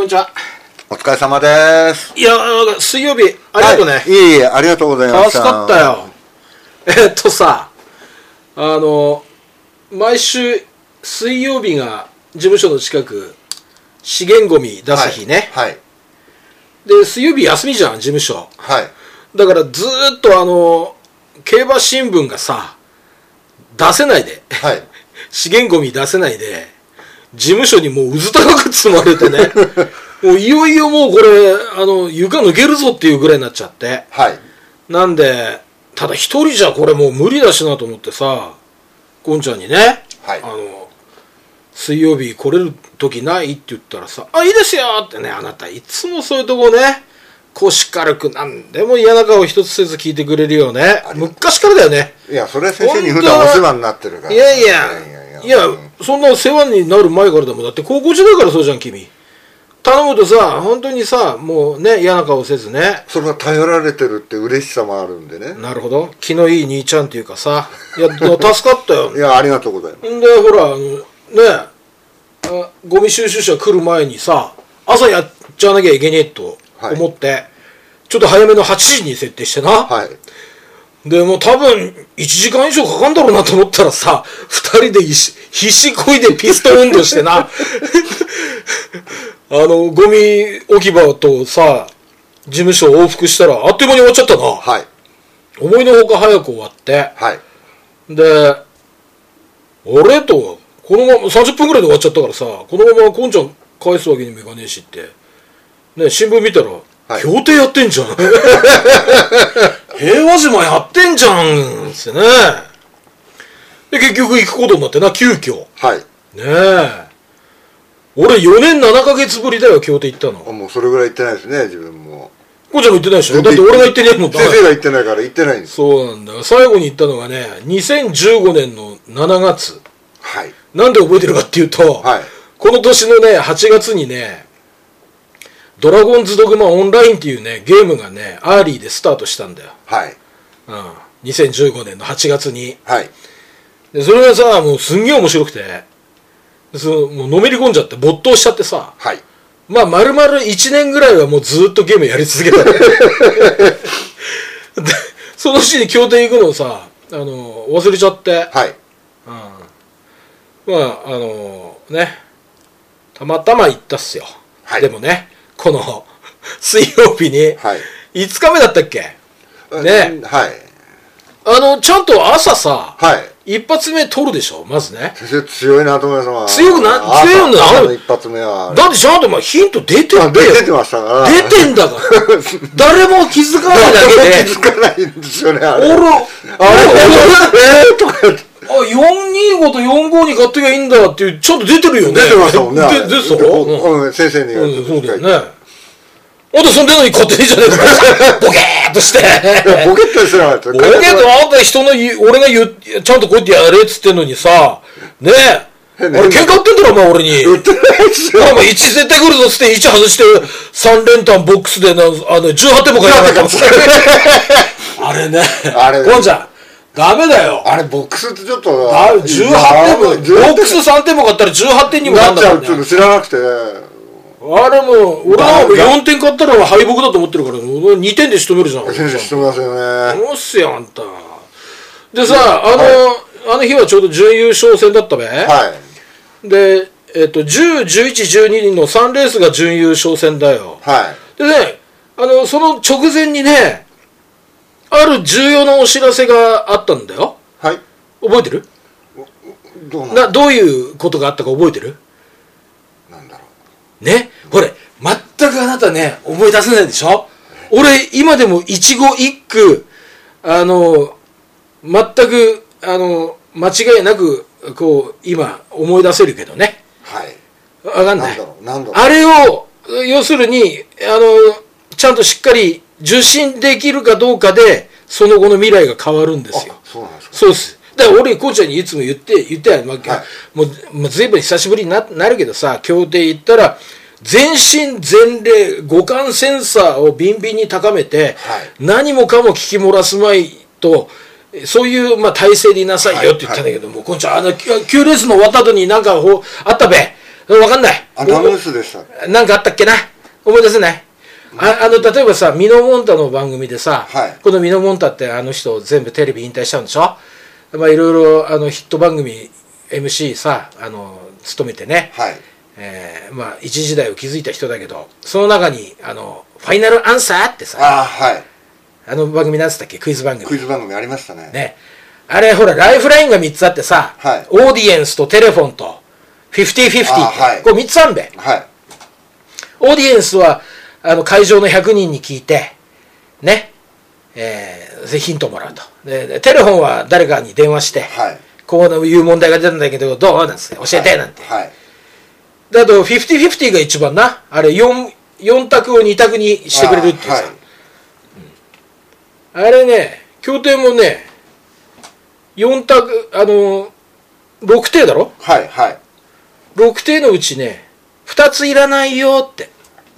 んにちは。 お疲れ様です。 いや、水曜日、ありがとうね。 いえいえ、ありがとうございました。 助かったよ。さ、毎週水曜日が事務所の近く、資源ゴミ出す日ね。 はい。 で、水曜日休みじゃん、事務所。 はい。 だからずーっと競馬新聞がさ、出せないで。 はい。 資源ゴミ出せないで、事務所にもううず高く積まれてね。もういよいよもうこれ、床抜けるぞっていうぐらいになっちゃって。 はい。 なんで、ただ一人じゃこれもう無理だしなと思ってさ、ゴンちゃんにね、 はい。 水曜日来れる時ないって言ったらさ、いいですよってね、あなたいつもそういうとこね、腰軽くなんでも嫌な顔一つせず聞いてくれるよね。昔からだよね。 いや、それ先生に普段お世話になってるから。 いや、そんな世話になる前からでも、だって高校時代からそうじゃん、君。頼むとさ、本当にさ、もうね、嫌な顔せずね。 それが頼られてるって嬉しさもあるんでね。 なるほど。気のいい兄ちゃんっていうかさ、いや、助かったよ。 いや、ありがとうございます。 んで、ほら、ゴミ収集車来る前にさ、朝やっちゃわなきゃいけねえと思って、はい、ちょっと早めの8時に設定してな。 はい。 で、もう多分、1時間以上かかんだろうなと思ったらさ、2人で必死こいでピストン運動してな。ゴミ置き場とさ、事務所を往復したら、あっという間に終わっちゃったな。 はい。 思いのほか早く終わって。 はい。 で、俺と、このまま、30分くらいで終わっちゃったからさ、このままこんちゃん返すわけにもいかねえしって。ね、新聞見たら、はい、協定やってんじゃん。平和島やってんじゃんってね。で、結局行くことになってな、急遽。 はい。 ねえ。俺4年7ヶ月ぶりだよ、京都行ったの。 もうそれぐらい行ってないですね、自分も。 こうちゃんも行ってないでしょ。だって俺が行ってねえもん。 先生が行ってないから行ってないんです。 そうなんだ。最後に行ったのがね、2015年の7月。 はい。 なんで覚えてるかっていうと、はい、この年のね、8月にね、ドラゴンズドグマオンラインっていうね、ゲームがね、アーリーでスタートしたんだよ。 はい。 2015年の8月に。 はい。 で、それがさ、もうすんげえ面白くて、もうのめり込んじゃって没頭しちゃってさ、 はい、 まあ丸々1年ぐらいはもうずっとゲームやり続けた。でそのうちに協定行くのをさ、忘れちゃって、 はい、 まあね、たまたま行ったっすよ、はい、でもね、この水曜日に、はい、5日目だったっけね、 はい、 ちゃんと朝さ、 はい、 一発目取るでしょ、まずね。 先生強いなと思います。 強いんだ一発目は。 だってちゃんとヒント出てんだよ。 出てましたから。 出てんだから。誰も気づかないだけで。 気づかないんですよね、あれ。 とか言って。425と45に買っときゃいいんだっていう、ちゃんと出てるよね。 出てましたもんね。 出てた先生に言われて。 そうだよね。あんたそんでのに勝手にじゃねえか。ボケーっとして。 ボケっとしてなかった。ボケーっとあんた人の俺がちゃんとこうやってやれっつってんのにさ、ねえ。俺喧嘩売ってんだろ、お前俺に。 売ってないっすよ。 1絶対来るぞっつって1外して3連単ボックスで18点も買いなかった。あれね。あれ。ゴンちゃん。ダメだよ。 あれ、ボックスってちょっと。 18点も、ボックス3点も買ったら18点にもなんだからね。 なっちゃうって知らなくて。 あれも俺は4点買ったら敗北だと思ってるから、2点で仕留めるじゃん。 先生仕留めますよね。 どうっすよ、あんた。でさ、あの日はちょうど準優勝戦だったべ。はい。で、10、11、12の3レースが準優勝戦だよ。はい。でね、その直前にね、ある重要なお知らせがあったんだよ。はい。覚えてる？どういうことがあったか覚えてる？ なんだろう。 ね、ほれ、全くあなたね、思い出せないでしょ？俺、今でも一語一句、全く、間違いなく、こう、今、思い出せるけどね。はい。わかんない。なんだろう。あれを、要するに、ちゃんとしっかり受信できるかどうかで、その後の未来が変わるんですよ。 そうなんですか。 そうです。だから俺、こうちゃんにいつも言ってやるわけ。はい、もう随分久しぶりになるけどさ、協定行ったら、全身全霊、五感センサーをビンビンに高めて、はい、何もかも聞き漏らすまいと、そういう体制でいなさいよって言ったんだけども、こんちゃん、9レースの終わった後になんかあったべ。 わかんない。 何のニュースでした？ なんかあったっけな、思い出せない。例えばさ、ミノモンタの番組でさ、はい、このミノモンタって人全部テレビ引退しちゃうんでしょ。まあいろいろヒット番組 MC さ務めてね、はい、まあ一時代を築いた人だけど、その中にファイナルアンサーってさ、 はい、 番組なんつったっけ、クイズ番組ありましたね。 ね、あれほらライフラインが3つあってさ、はい、オーディエンスとテレフォンと50-50って、はい、これ3つあんべ、はい、オーディエンスは会場の100人に聞いてね、ヒントもらうと。でテレフォンは誰かに電話して、はい、こういう問題が出たんだけどどうなんつって教えてなんて、はいはい、であと50-50が一番な、あれ 4択を2択にしてくれるっていうさ、はい、あれね、協定もね4択6定だろ、 はいはい、 6定のうちね2ついらないよって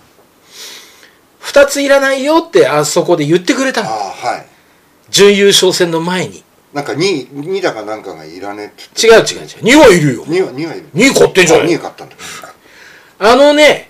2ついらないよってあそこで言ってくれたの。はい、準優勝戦の前になんか 2だかなんかがいらねえって違う2はいるよ。2 はいる。 2買ってんじゃない。 2買ったんだ。 ね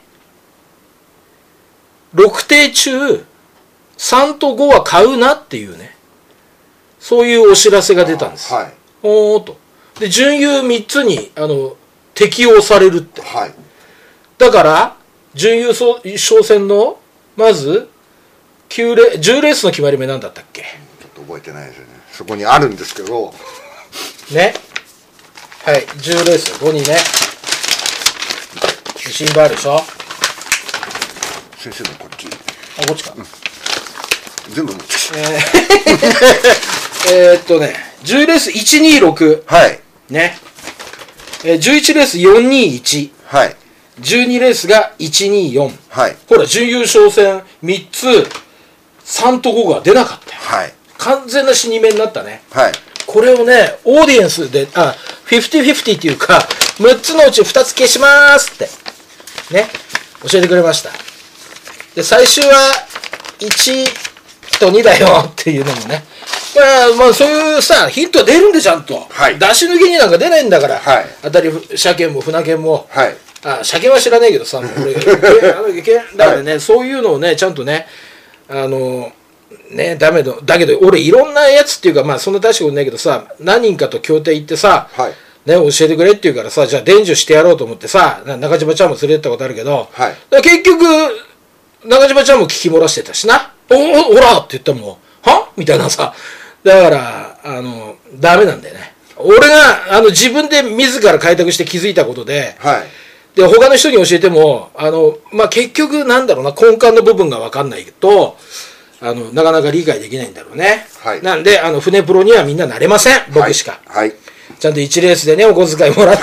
6定中3と5は買うなっていうね、そういうお知らせが出たんです。はい、おーと。で準優3つに適用されるって、はい、だから準優勝戦のまず10レースの決まり目なんだったっけ。 ちょっと覚えてないですよね。そこにあるんですけどね、はい、10レース5にねシンバールでしょ。 先生のこっち、 こっちか、うん、 全部持ってきて 10レース126、 はいね、11レース421、はい、12レースが124、はい、ほら準優勝戦3つ3と5が出なかったよ、はい、完全な死に目になったね、はい、これをねオーディエンスで50-50っていうか6つのうち2つ消しますってね教えてくれました。で最終は1と2だよっていうのもね、まあそういうさヒント出るんでちゃんと、はい、出し抜きになんか出ないんだから、はい、当たり車検も船検も、はい、車検は知らないけどさ、俺だからねそういうのをねちゃんとねねダメだけど俺いろんなやつっていうかまあそんな大したことないけどさ、何人かと協定行ってさ、はい、ね教えてくれって言うからさ、じゃあ伝授してやろうと思ってさ中島ちゃんも連れてったことあるけど、はい、結局中島ちゃんも聞き漏らしてたしな、おらって言ったらもうはみたいなさ、だからダメなんだよね。俺が自分で自ら開拓して気づいたことで、はい、で他の人に教えてもまあ、結局なんだろうな、根幹の部分が分かんないとなかなか理解できないんだろうね、はい、なんで船プロにはみんななれません、僕しか、はいはい、ちゃんと1レースでねお小遣いもらって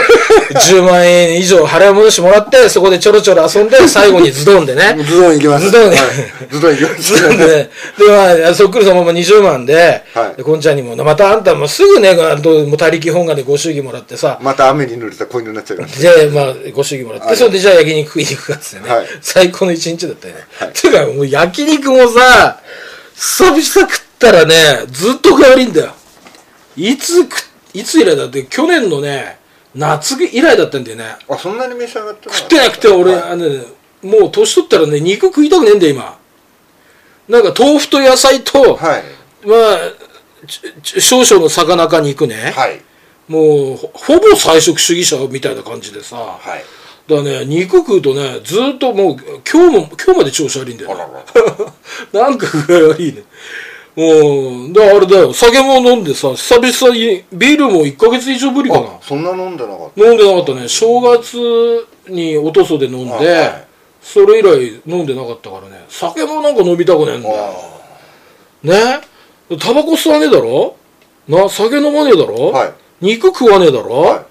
10万円以上払い戻してもらって、そこでちょろちょろ遊んで最後にズドンでねズドン行きます、 ズドンで、 はい、ズドン行きますズドンで、ね、でまあそっくりそのまま20万で、はい、でこんちゃんにもまたあんたもすぐねも他力本願でご祝儀もらってさ、 また雨に濡れた子犬になっちゃいます、 でまあご祝儀もらって、はい、それでじゃあ焼肉食いに行くかっつってね、はい、最高の一日だったよね、はい、ていうかもう焼肉もさ久々食ったらねずっと変わりんだよ。いつ以来だって、去年のね夏以来だったんだよね。 あ、そんなに召し上がってなかった？ 食ってなくて俺、はい、もう年取ったらね肉食いたくねえんだよ今。なんか豆腐と野菜と、はい、まあ少々の魚か肉ね、はい、もうほぼ菜食主義者みたいな感じでさ、はい、だからね肉食うとねずっともう今日まで調子悪いんだよ、ね、なんか具合悪いね。もうだからあれだよ、酒も飲んでさ、久々にビールも1ヶ月以上ぶりかな。 そんな飲んでなかった？ 飲んでなかったね。正月におとそで飲んで、はい、それ以来飲んでなかったからね。酒もなんか飲みたくねえんだよね。タバコ吸わねえだろな、酒飲まねえだろ、はい、肉食わねえだろ、はい、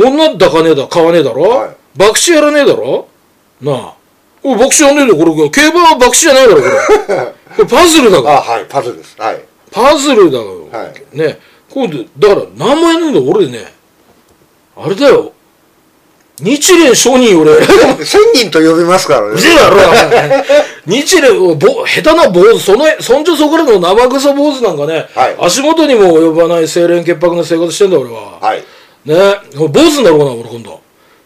女抱かねえだ買わねえだろ、はい、博打やらねえだろなあ、おい博打やんねえだろ、これ競馬は博打じゃないだろこれこれパズルだから。 あ、はい、パズルです。はい。 パズルだよ。はい。ね。今度、だから、何万円なんだ俺ね、あれだよ。日蓮聖人俺。 1000人と呼びますからね。 うぜえだろ。日蓮、下手な坊主、そんじょそこらの生臭坊主なんかね、はい、足元にも及ばない清廉潔白な生活してんだ俺は。はい。ね。坊主になろうかな、俺今度。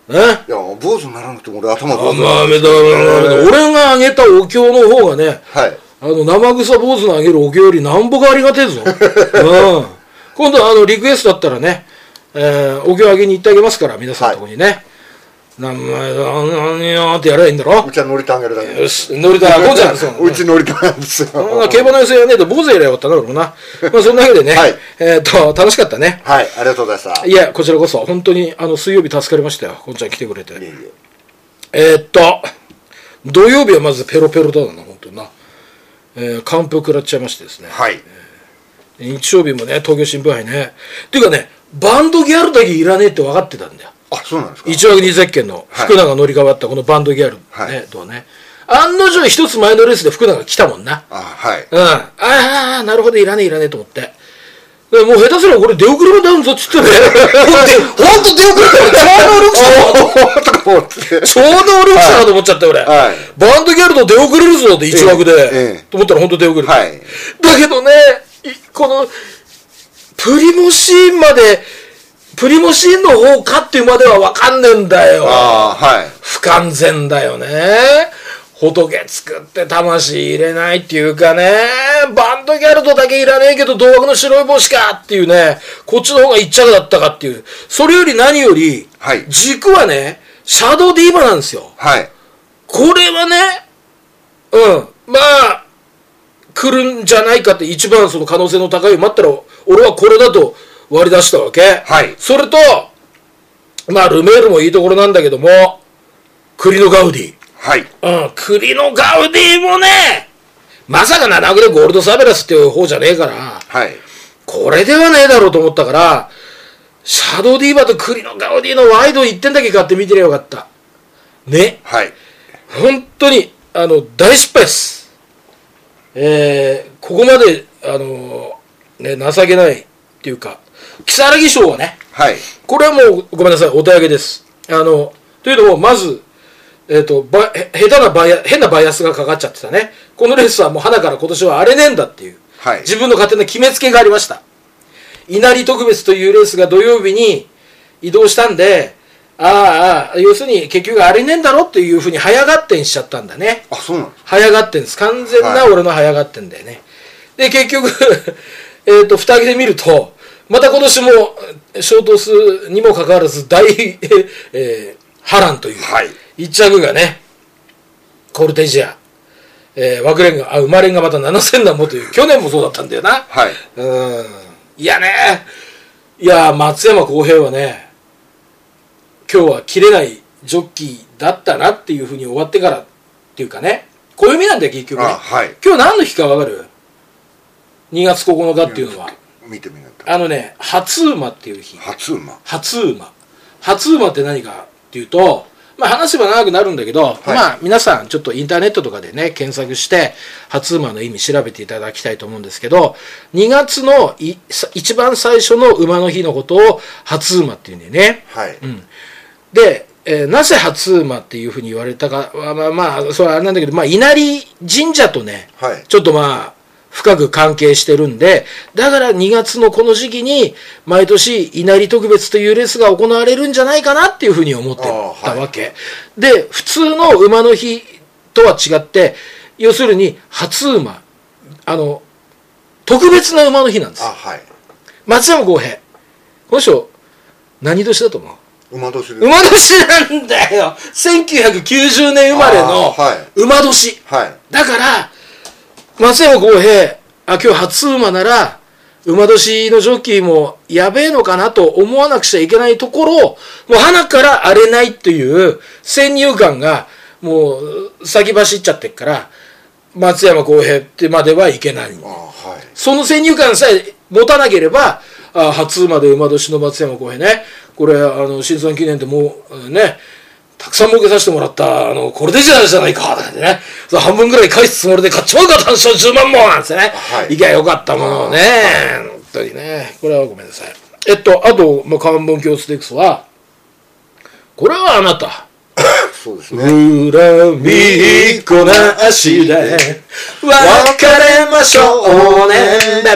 いや坊主にならなくても俺頭坊主なんですよ。俺があげたお経の方がね、はい、生臭坊主のあげるお経よりなんぼかありがてえぞ。今度リクエストだったらね、お経あげに行ってあげますから、皆さんのとこにね。なんやってやればいいんだろ。 うちは乗りたあげるだけ。 よし、乗りたあ、ゴンちゃんですよ。 うち乗りたなんですよ。 競馬の予選やねえと坊主やればよかったな、俺もな。まあそんなわけでね、はい、楽しかったね。 はい、ありがとうございました。 いや、こちらこそ、本当に水曜日助かりましたよ。ゴンちゃん来てくれて。土曜日はまずペロペロだな、本当にな。完封食らっちゃいましてですね。はい。日曜日もね、東京新聞杯ね。っていうかね、バンドギャルだけいらねえって分かってたんだよ。 あ、そうなんですか。 一枠二ゼッケンの福永乗り換わったこのバンドギャル、ね、とはね。案の定一つ前のレースで福永来たもんな。 はい。 うん。なるほど、いらねえと思って。もう下手すらこれ出遅れもダウンぞっつってね。ほんと出遅れたよ。超能力者だと思っちゃったよ、俺。バンドギャルと出遅れるぞって一枠で。と思ったらほんと出遅れた。だけどね、この、プリモシーンの方かっていうまでは分かんねえんだよ。不完全だよね。仏作って魂入れないっていうかね、バンドギャルドだけいらねえけど同枠の白い帽子かっていうね、こっちの方が一着だったかっていう。それより何より、軸はね、シャドウディーバなんですよ。これはね、まあ、来るんじゃないかって一番その可能性の高いを待ったら、俺はこれだと割り出したわけ。それと、まあ、ルメールもいいところなんだけども、栗のガウディ。栗のガウディもね、まさか7億でゴールドサベラスっていう方じゃねえから、これではねえだろうと思ったから、シャドウディーバと栗のガウディのワイド1点だけ買って見てりゃよかった。ね。本当に、大失敗です。ここまで、ね、情けないっていうか、如月賞はね、これはもうごめんなさい、お手上げです。というのも、まず、変なバイアスがかかっちゃってたね。このレースはもう花から今年は荒れねえんだっていう、自分の勝手な決めつけがありました。稲荷特別というレースが土曜日に移動したんで、要するに結局荒れねえんだろっていうふうに早合点しちゃったんだね。 そうなんですか。 早合点です。完全な俺の早合点だよね。で、結局、蓋開けてみると、また今年も小頭数にもかかわらず大、波乱という。一着がね、コルテジア、枠連が、馬連がまた7000段もという、去年もそうだったんだよな。いやね、松山公平はね、今日は切れないジョッキーだったなっていうふうに終わってからっていうかね、暦なんだよ結局ね。今日何の日か分かる？ 2 月9日っていうのは。 見てみな初馬っていう日。 初馬って何かっていうと、まあ話せば長くなるんだけど、まあ皆さんちょっとインターネットとかでね、検索して初馬の意味調べていただきたいと思うんですけど、2月の一番最初の馬の日のことを初馬っていうんだよね。で、なぜ初馬っていうふうに言われたかは、まあそれはあれなんだけど、まあ稲荷神社とね、ちょっとまあ深く関係してるんで、だから2月のこの時期に毎年稲荷特別というレースが行われるんじゃないかなっていうふうに思ってたわけ。で、普通の馬の日とは違って、要するに初馬、特別な馬の日なんです。松山公平。この人、何年だと思う？ 馬年です。 馬年なんだよ。1990年生まれの馬年。だから、松山公平、今日初馬なら、馬年のジョッキーもやべえのかなと思わなくちゃいけないところを、もう鼻から荒れないっていう先入観が、もう先走っちゃってっから、松山公平ってまではいけない。その先入観さえ持たなければ、初馬で馬年の松山公平ね、これ、新村記念でもうね、たくさん儲けさせてもらった、これでじゃないか、ってね。半分ぐらい返すつもりで買っちまうか、単勝10万もなんてね。いきゃよかったものをね。本当にね。これはごめんなさい。あと、関門橋ステークスは、これはあなた。 そうですね。 恨みっこなしで、別れましょうね。ババン。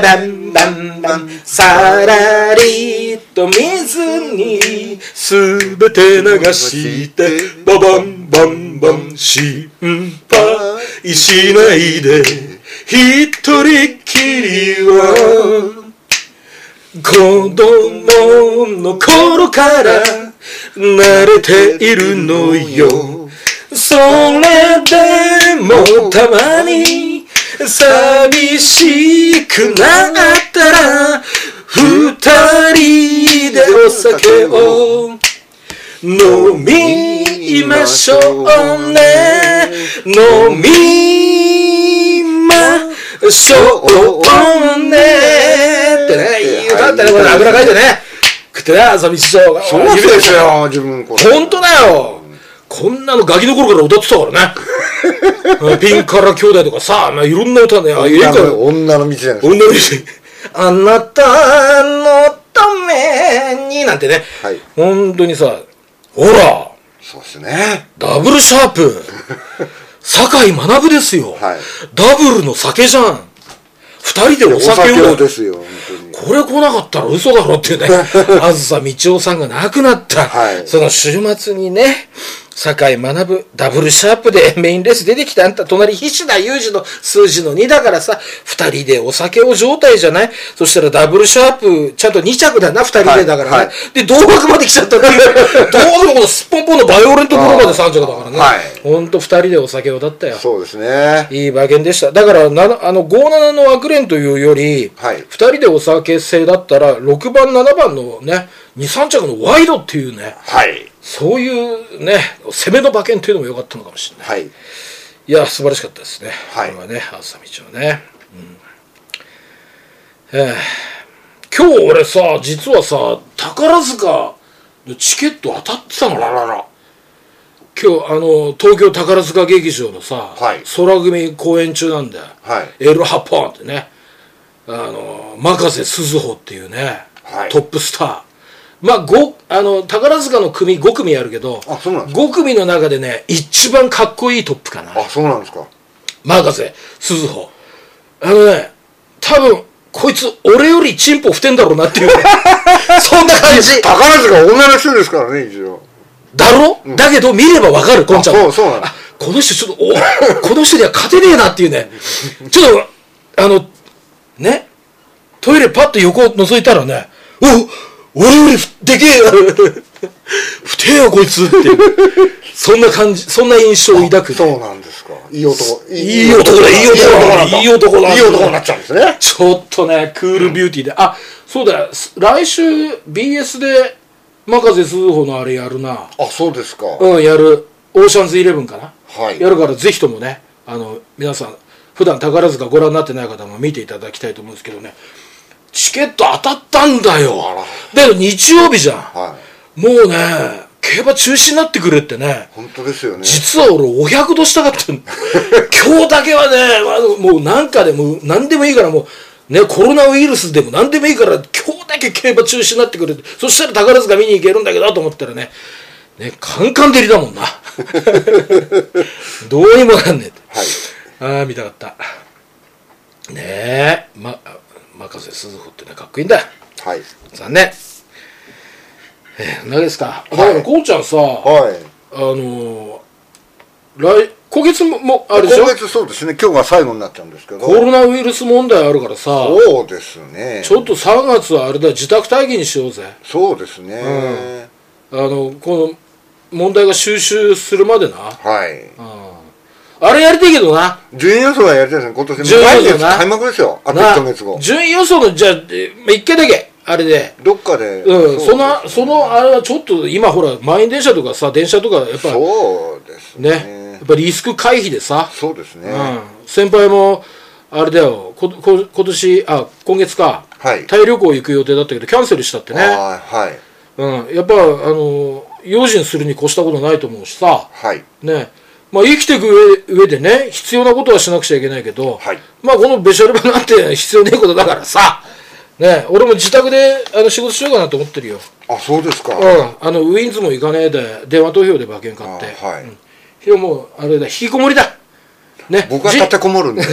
ンバンバンさらりと水にすべて流してババンバンバン心配しないで一人きりは子供の頃から慣れているのよ。それでもたまに寂しくなったら二人でお酒を飲みましょうね。飲みましょうねってね、いい歌ってね、これあぐらかいてね食ってね、朝道師匠がそうですよ、自分これほんとだよ。こんなのガキの頃から歌ってたからねピンカラ兄弟とかさ、いろんな歌ね、 女の道じゃないですか。 女の道あなたのためになんてね、はい、ほんとにさ、ほらそうですね、 ダブルシャープ酒井学ですよ、はい、ダブルの酒じゃん。二人でお酒をですよ、本当にこれ来なかったら嘘だろっていうねあずさみちおさんが亡くなった、はい、その週末にね、酒井学ダブルシャープでメインレース出てきた。あんた隣菱田裕二の数字の2だからさ、二人でお酒を状態じゃない。そしたらダブルシャープちゃんと2着だな、二人でだからね、はいはい、で同額まで来ちゃったっていうどうもこのすっぽんぽんのバイオレントプロまで3着だからね、はい、ほんと二人でお酒をだったよ。 そうですね、 いい馬券でした。だから57の枠連というより、はい、2人でお酒制だったら6番7番のね 2,3 着のワイドっていうね、はい、そういうね攻めの馬券っていうのも良かったのかもしれない、はい、いや素晴らしかったですね、はい、これはね、あずさみちはね、今日俺さ、実はさ宝塚のチケット当たってたの。ららら、今日東京宝塚劇場のさ、はい、空組公演中なんだよ、はい、エルハポンってね、真風鈴穂っていうね、はい、トップスター。まあ宝塚の組5組あるけど、あ、そうなんですか。5組の中でね一番かっこいいトップかな。 あ、そうなんですか。 真風鈴穂、多分こいつ俺よりチンポ振ってんだろうなっていうそんな感じ。 宝塚女の人ですからね、一応だろ、うん、だけど見ればわかる、こんちゃん。 そうなんだ。 この人ちょっとこの人には勝てねえなっていうねちょっとね、トイレパッと横を覗いたらね、俺よりでけえふてえよこいつっていうそんな感じ、そんな印象を抱く、ね、 そうなんですか。いい男だ、 いい男だ、いい男になっちゃうんですね。 ちょっとねクールビューティーで、あ、そうだよ、来週 BS で真風鈴穂のあれやるな。 あ、そうですか。 やる。オーシャンズイレブンかな、 はい、 やるからぜひともね、皆さん普段宝塚ご覧になってない方も見ていただきたいと思うんですけどね、チケット当たったんだよ。だけど日曜日じゃん、はい、もうね競馬中止になってくれってね。 本当ですよね。 実は俺お百度したかった今日だけはね、もうなんかでも何でもいいから、もうね、コロナウイルスでも何でもいいから今日だけ競馬中止になってくれて、そしたら宝塚見に行けるんだけどと思ったらね、カンカン照りだもんなどうにもなんねえって、はい、見たかったねえ。真風鈴穂ってねかっこいいんだよ。はい、残念。何ですか。だからこうちゃんさ、はい、今月もあれでしょ。 今月そうですね、今日が最後になっちゃうんですけど、 コロナウイルス問題あるからさ、 そうですね、 ちょっと3月はあれだ、自宅待機にしようぜ。 そうですね、 この問題が収拾するまでな。はい、あれやりたいけどな。 順位予想はやりたいですね、今年。 順位予想な、 開幕ですよ、あと1ヶ月後。 順位予想のじゃあ1回だけあれでどっかで、 そのあれはちょっと今ほら満員電車とかさ、電車とかやっぱそうですね、 やっぱリスク回避でさ。 そうですね、 先輩もあれだよ、今月か、はい、タイ旅行行く予定だったけどキャンセルしたってね。はい、やっぱ用心するに越したことないと思うしさ、はい、ね、まあ、生きていく上でね必要なことはしなくちゃいけないけど、はい、まあこのベシャルバなんて必要ねえことだからさ、ね、俺も自宅で仕事しようかなと思ってるよ。 あ、そうですか。 ウィンズも行かねえで電話投票で馬券買って、はい、もうあれだ、引きこもりだね、僕は立てこもるんで。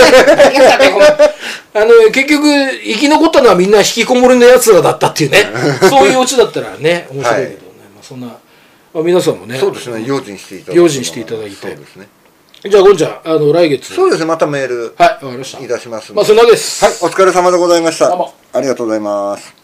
結局生き残ったのはみんな引きこもりのやつらだったっていうねそういうオチだったらね面白いけどね、そんな、皆さんもねそうですね、用心していただいて、 用心していただいて、そうですね。 じゃあゴンちゃん来月そうですね、またメールはいわかりましたいたします。 そんなわけです。 はい、お疲れ様でございました。ありがとうございます。